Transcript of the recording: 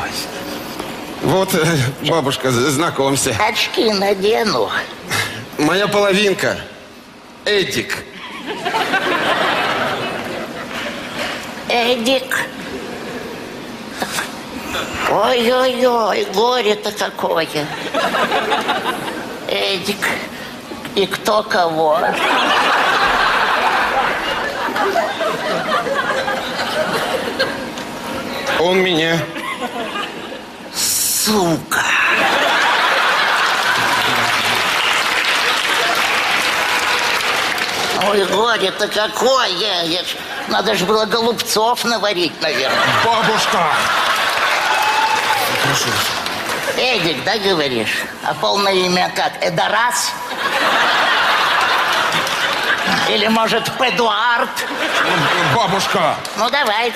Вот, бабушка, знакомься. Очки надену. Моя половинка. Эдик. Эдик. Ой-ой-ой, горе-то какое. Эдик. И кто кого? Он меня. Сука. Ой, горе-то какое. Надо же было голубцов наварить, наверное. Бабушка! Прошу. Эдик, да, говоришь? А полное имя как? Эдорас? Или, может, Педуард? Бабушка! Ну, давай.